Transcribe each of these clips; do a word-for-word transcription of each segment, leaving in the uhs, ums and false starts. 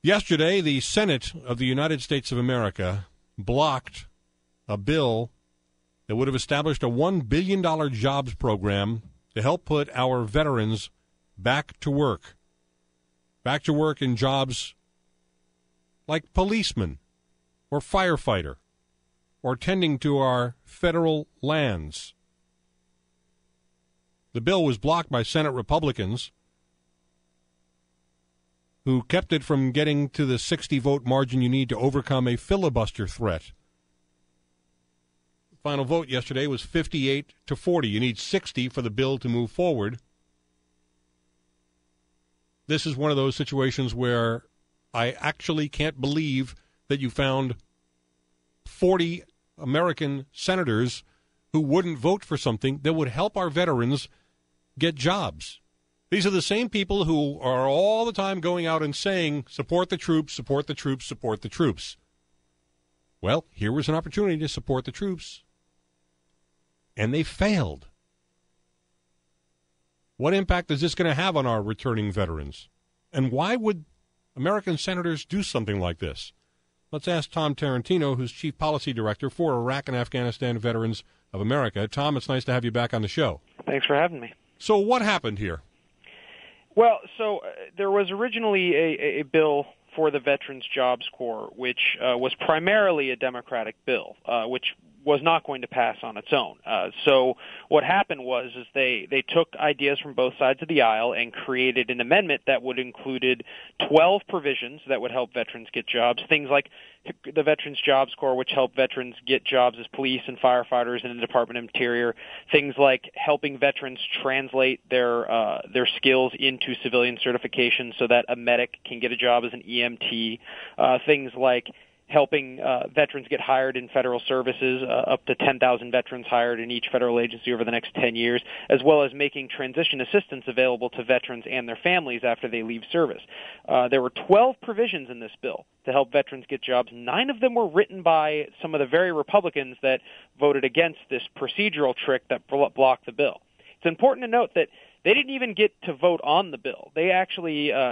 Yesterday, the Senate of the United States of America blocked a bill that would have established a one billion dollars jobs program to help put our veterans back to work. Back to work in jobs like policeman or firefighter or tending to our federal lands. The bill was blocked by Senate Republicans, who kept it from getting to the sixty-vote margin you need to overcome a filibuster threat. The final vote yesterday was fifty-eight to forty. You need sixty for the bill to move forward. This is one of those situations where I actually can't believe that you found forty American senators who wouldn't vote for something that would help our veterans get jobs. These are the same people who are all the time going out and saying, support the troops, support the troops, support the troops. Well, here was an opportunity to support the troops, and they failed. What impact is this going to have on our returning veterans? And why would American senators do something like this? Let's ask Tom Tarantino, who's Chief Policy Director for Iraq and Afghanistan Veterans of America. Tom, it's nice to have you back on the show. Thanks for having me. So what happened here? Well, so uh, there was originally a, a bill for the Veterans Jobs Corps, which uh, was primarily a Democratic bill, uh, which was not going to pass on its own. Uh, so what happened was is they, they took ideas from both sides of the aisle and created an amendment that would included twelve provisions that would help veterans get jobs, things like the Veterans Jobs Corps, which help veterans get jobs as police and firefighters in the Department of Interior, things like helping veterans translate their uh, their skills into civilian certification so that a medic can get a job as an E M T, uh, things like helping uh, veterans get hired in federal services, uh, up to ten thousand veterans hired in each federal agency over the next ten years, as well as making transition assistance available to veterans and their families after they leave service. Uh, there were twelve provisions in this bill to help veterans get jobs. Nine of them were written by some of the very Republicans that voted against this procedural trick that blocked the bill. It's important to note that they didn't even get to vote on the bill. They actually, uh,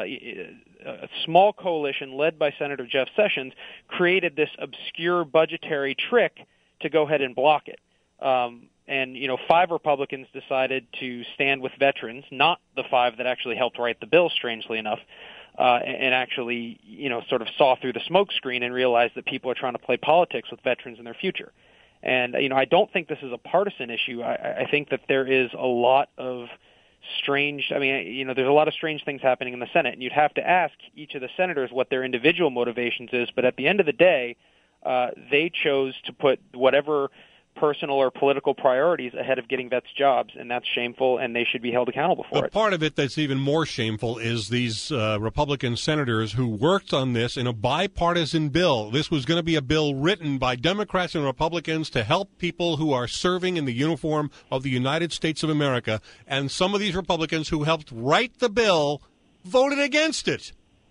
a small coalition led by Senator Jeff Sessions, created this obscure budgetary trick to go ahead and block it. Um, and, you know, five Republicans decided to stand with veterans, not the five that actually helped write the bill, strangely enough, uh, and, and actually, you know, sort of saw through the smokescreen and realized that people are trying to play politics with veterans and their future. And, you know, I don't think this is a partisan issue. I, I think that there is a lot of strange, I mean, you know, there's a lot of strange things happening in the Senate, and you'd have to ask each of the senators what their individual motivations is, but at the end of the day, uh, they chose to put whatever personal or political priorities ahead of getting vets jobs, and that's shameful, and they should be held accountable for the it. Part of it that's even more shameful is these uh, Republican senators who worked on this in a bipartisan bill. This was going to be a bill written by Democrats and Republicans to help people who are serving in the uniform of the United States of America, and some of these Republicans who helped write the bill voted against it.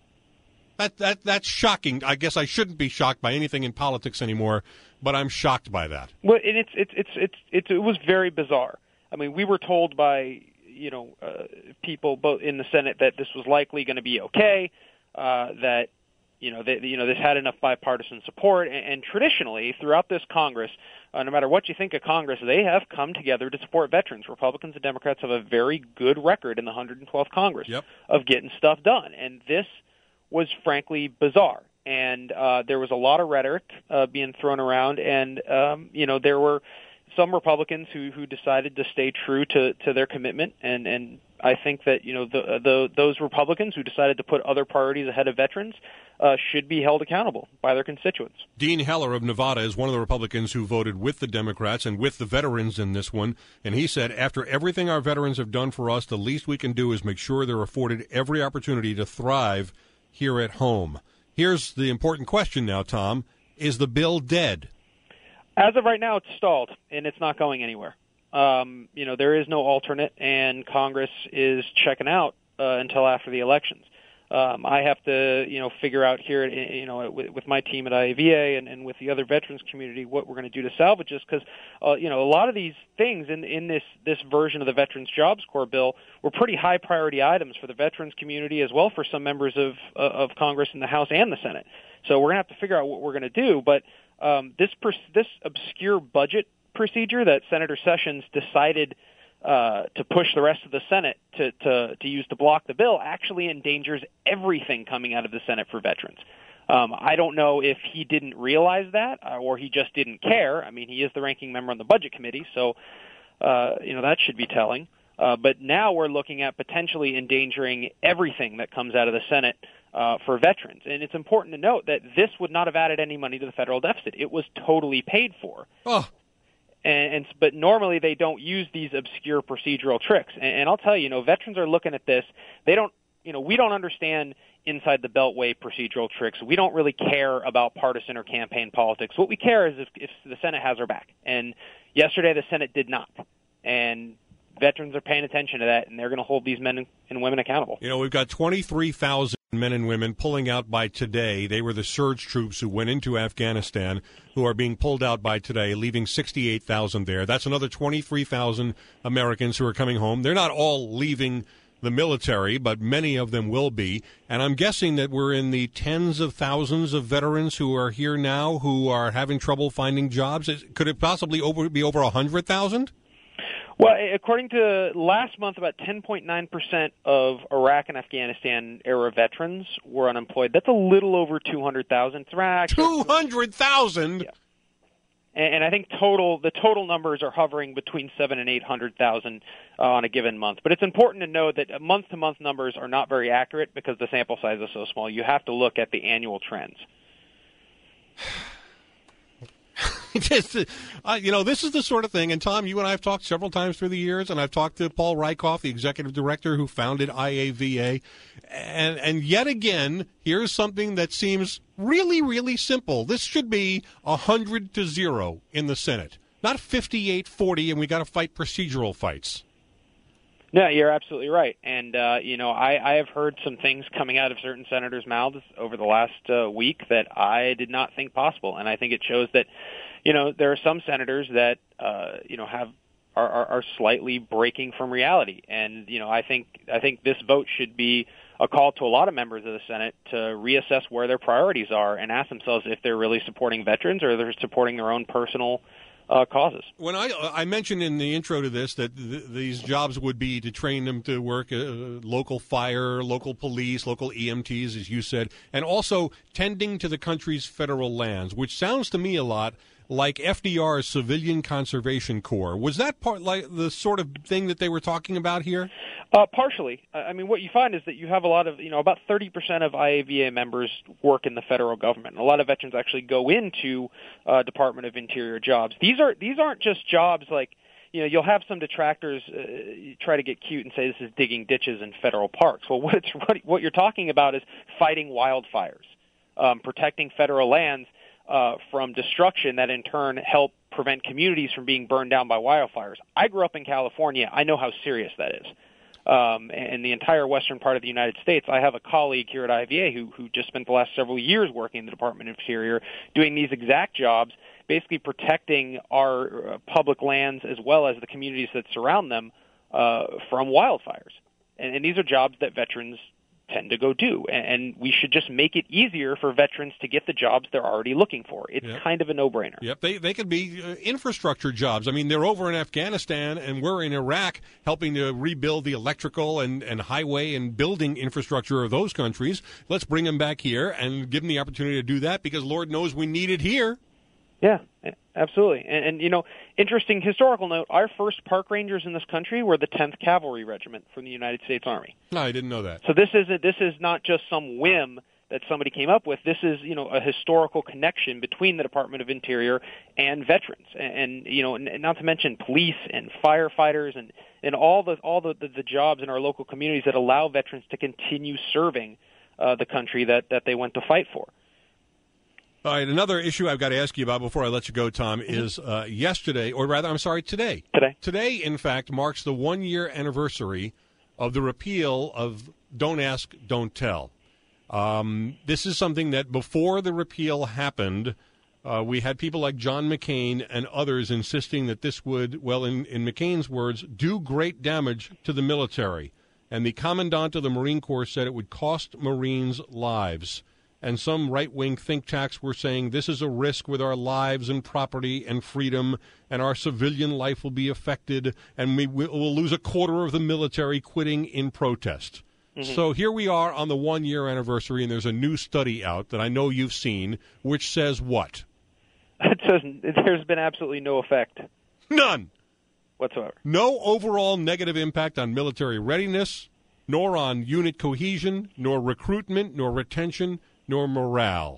That that that's shocking. I guess I shouldn't be shocked by anything in politics anymore, but I'm shocked by that. Well, and it's it's it's it's, it's it was very bizarre. I mean, we were told by you know uh, people both in the Senate that this was likely going to be okay, uh, that you know they, you know this had enough bipartisan support, and, and traditionally throughout this Congress, uh, no matter what you think of Congress, they have come together to support veterans. Republicans and Democrats have a very good record in the one hundred twelfth Congress yep. of getting stuff done, and this was frankly bizarre. And uh, there was a lot of rhetoric uh, being thrown around, and um, you know there were some Republicans who, who decided to stay true to, to their commitment, and, and I think that you know the, the those Republicans who decided to put other priorities ahead of veterans uh, should be held accountable by their constituents. Dean Heller of Nevada is one of the Republicans who voted with the Democrats and with the veterans in this one, and he said, after everything our veterans have done for us, the least we can do is make sure they're afforded every opportunity to thrive here at home. Here's the important question now, Tom. Is the bill dead? As of right now, it's stalled, and it's not going anywhere. Um, you know, there is no alternate, and Congress is checking out uh, until after the elections. Um, I have to, you know, figure out here, you know, with, with my team at I A V A and, and with the other veterans community, what we're going to do to salvage this, because, uh, you know, a lot of these things in in this this version of the Veterans Jobs Corps bill were pretty high priority items for the veterans community as well for some members of uh, of Congress in the House and the Senate. So we're going to have to figure out what we're going to do. But um, this pers- this obscure budget procedure that Senator Sessions decided Uh, to push the rest of the Senate to, to, to use to block the bill actually endangers everything coming out of the Senate for veterans. Um, I don't know if he didn't realize that uh, or he just didn't care. I mean, he is the ranking member on the Budget Committee, so uh, you know that should be telling. Uh, but now we're looking at potentially endangering everything that comes out of the Senate uh, for veterans. And it's important to note that this would not have added any money to the federal deficit. It was totally paid for. Oh. And, and but normally they don't use these obscure procedural tricks. And, and I'll tell you, you know, veterans are looking at this. They don't, you know, we don't understand inside the Beltway procedural tricks. We don't really care about partisan or campaign politics. What we care is if, if the Senate has our back. And yesterday the Senate did not. And veterans are paying attention to that, and they're going to hold these men and women accountable. You know, we've got twenty-three thousand men and women pulling out by today. They were the surge troops who went into Afghanistan, who are being pulled out by today, leaving sixty-eight thousand there. That's another twenty-three thousand Americans who are coming home. They're not all leaving the military, but many of them will be. And I'm guessing that we're in the tens of thousands of veterans who are here now who are having trouble finding jobs. Could it possibly over, be over one hundred thousand? Well, according to last month, about ten point nine percent of Iraq and Afghanistan era veterans were unemployed. That's a little over two hundred thousand. two hundred thousand? Yeah. And, and I think total the total numbers are hovering between seven and eight hundred thousand uh, on a given month. But it's important to know that month-to-month numbers are not very accurate because the sample size is so small. You have to look at the annual trends. Just, uh, you know, this is the sort of thing, and Tom, you and I have talked several times through the years, and I've talked to Paul Rykoff, the executive director who founded I A V A, and, and yet again, here's something that seems really, really simple. This should be one hundred to zero in the Senate, not fifty-eight forty, and we got to fight procedural fights. No, you're absolutely right. And, uh, you know, I, I have heard some things coming out of certain senators' mouths over the last uh, week that I did not think possible. And I think it shows that, you know, there are some senators that, uh, you know, have are, are, are slightly breaking from reality. And, you know, I think I think this vote should be a call to a lot of members of the Senate to reassess where their priorities are and ask themselves if they're really supporting veterans or they're supporting their own personal Uh, causes. When I I mentioned in the intro to this that th- these jobs would be to train them to work uh, local fire, local police, local E M Ts, as you said, and also tending to the country's federal lands, which sounds to me a lot like F D R's Civilian Conservation Corps. Was that part like the sort of thing that they were talking about here? Uh, partially. I mean, what you find is that you have a lot of, you know, about thirty percent of I A V A members work in the federal government. And a lot of veterans actually go into uh, Department of Interior jobs. These are these aren't just jobs like, you know, you'll have some detractors uh, try to get cute and say this is digging ditches in federal parks. Well, what it's what, what you're talking about is fighting wildfires, um, protecting federal lands uh, from destruction that in turn help prevent communities from being burned down by wildfires. I grew up in California. I know how serious that is. Um, and the entire western part of the United States. I have a colleague here at I A V A who, who just spent the last several years working in the Department of Interior doing these exact jobs, basically protecting our uh, public lands as well as the communities that surround them uh, from wildfires. And, and these are jobs that veterans tend to go do. And, and we should just make it easier for veterans to get the jobs they're already looking for. It's yep. kind of a no-brainer. Yep, they they could be uh, infrastructure jobs. I mean, they're over in Afghanistan, and we're in Iraq helping to rebuild the electrical and, and highway and building infrastructure of those countries. Let's bring them back here and give them the opportunity to do that because Lord knows we need it here. Yeah, absolutely. And, and, you know, interesting historical note, our first park rangers in this country were the tenth Cavalry Regiment from the United States Army. No, I didn't know that. So this is a, this is not just some whim that somebody came up with. This is, you know, a historical connection between the Department of Interior and veterans. And, and you know, and not to mention police and firefighters and, and all the all the, the, the jobs in our local communities that allow veterans to continue serving uh, the country that, that they went to fight for. All right, another issue I've got to ask you about before I let you go, Tom, mm-hmm. is uh, yesterday, or rather, I'm sorry, today. Today. Today, in fact, marks the one-year anniversary of the repeal of Don't Ask, Don't Tell. Um, this is something that before the repeal happened, uh, we had people like John McCain and others insisting that this would, well, in, in McCain's words, do great damage to the military. And the commandant of the Marine Corps said it would cost Marines lives. And some right-wing think tanks were saying this is a risk with our lives and property and freedom, and our civilian life will be affected, and we will lose a quarter of the military quitting in protest. Mm-hmm. So here we are on the one-year anniversary, and there's a new study out that I know you've seen, which says what? It says there's been absolutely no effect. None. Whatsoever. No overall negative impact on military readiness, nor on unit cohesion, nor recruitment, nor retention, nor morale.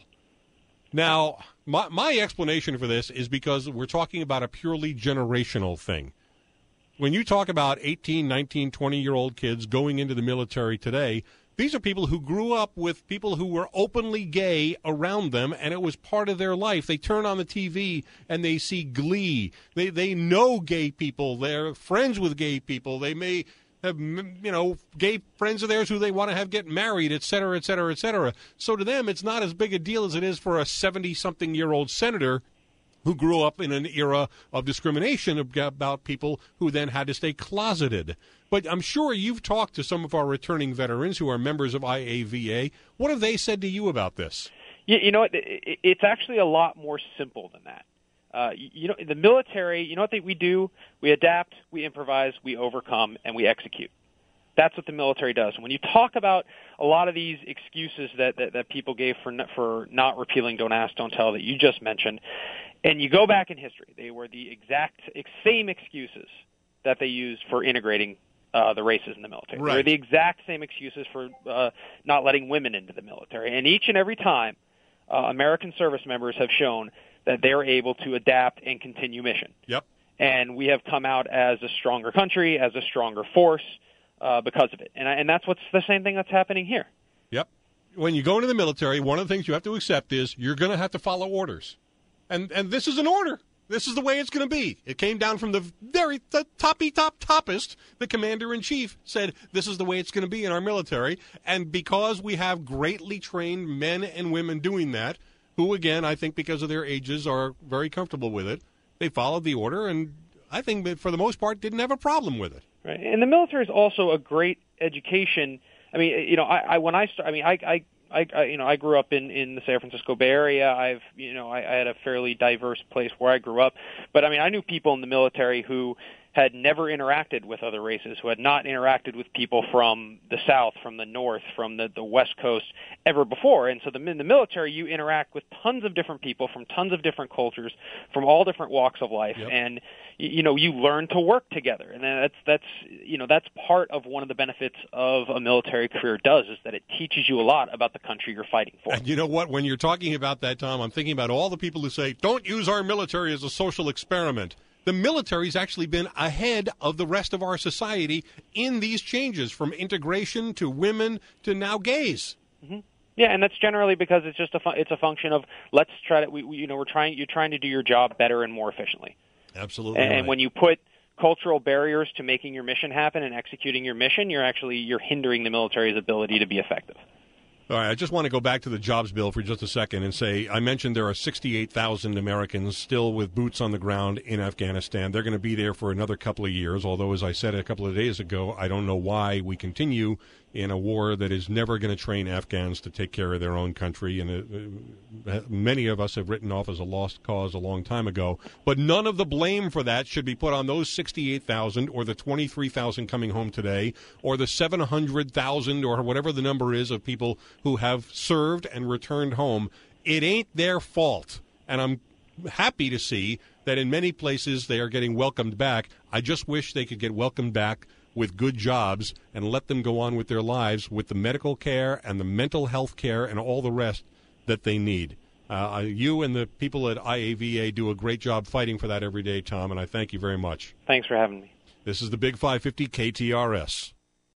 Now, my, my explanation for this is because we're talking about a purely generational thing. When you talk about eighteen, nineteen, twenty-year-old kids going into the military today, these are people who grew up with people who were openly gay around them, and it was part of their life. They turn on the T V and they see Glee. They they know gay people. They're friends with gay people. They may have, you know, gay friends of theirs who they want to have get married, et cetera, et cetera, et cetera. So to them, it's not as big a deal as it is for a seventy-something-year-old senator who grew up in an era of discrimination about people who then had to stay closeted. But I'm sure you've talked to some of our returning veterans who are members of I A V A. What have they said to you about this? You, you know, it, it, it's actually a lot more simple than that. Uh, you know, in the military, you know what they, we do? We adapt, we improvise, we overcome, and we execute. That's what the military does. And when you talk about a lot of these excuses that, that, that people gave for for not repealing Don't Ask, Don't Tell that you just mentioned, and you go back in history, they were the exact same excuses that they used for integrating uh, the races in the military. Right. They're the exact same excuses for uh, not letting women into the military. And each and every time, uh, American service members have shown that they're able to adapt and continue mission. Yep. And we have come out as a stronger country, as a stronger force uh, because of it. And, I, and that's what's the same thing that's happening here. Yep. When you go into the military, one of the things you have to accept is you're going to have to follow orders. And and this is an order. This is the way it's going to be. It came down from the very the toppy top toppest. The commander-in-chief said this is the way it's going to be in our military. And because we have greatly trained men and women doing that, who, again, I think because of their ages are very comfortable with it, they followed the order, and I think that for the most part didn't have a problem with it. Right. And the military is also a great education. I mean, you know, I, I when I start, I mean, I, I, I, you know, I grew up in, in the San Francisco Bay Area. I've, you know, I, I had a fairly diverse place where I grew up. But I mean, I knew people in the military who had never interacted with other races, who had not interacted with people from the South, from the North, from the, the West Coast ever before. And so the, in the military, you interact with tons of different people from tons of different cultures, from all different walks of life. Yep. And, you know, you learn to work together. And that's, that's, you know, that's part of one of the benefits of a military career does, is that it teaches you a lot about the country you're fighting for. And you know what? When you're talking about that, Tom, I'm thinking about all the people who say, don't use our military as a social experiment. The military's actually been ahead of the rest of our society in these changes, from integration to women to now gays. Mm-hmm. Yeah, and that's generally because it's just a fu- it's a function of let's try to we, we you know we're trying you're trying to do your job better and more efficiently. Absolutely. And, right. and when you put cultural barriers to making your mission happen and executing your mission, you're actually you're hindering the military's ability to be effective. All right, I just want to go back to the jobs bill for just a second and say I mentioned there are sixty-eight thousand Americans still with boots on the ground in Afghanistan. They're going to be there for another couple of years, although, as I said a couple of days ago, I don't know why we continue in a war that is never going to train Afghans to take care of their own country. And uh, many of us have written off as a lost cause a long time ago. But none of the blame for that should be put on those sixty-eight thousand or the twenty-three thousand coming home today or the seven hundred thousand or whatever the number is of people who have served and returned home. It ain't their fault. And I'm happy to see that in many places they are getting welcomed back. I just wish they could get welcomed back with good jobs and let them go on with their lives with the medical care and the mental health care and all the rest that they need. Uh, you and the people at I A V A do a great job fighting for that every day, Tom, and I thank you very much. Thanks for having me. This is the Big five fifty K T R S.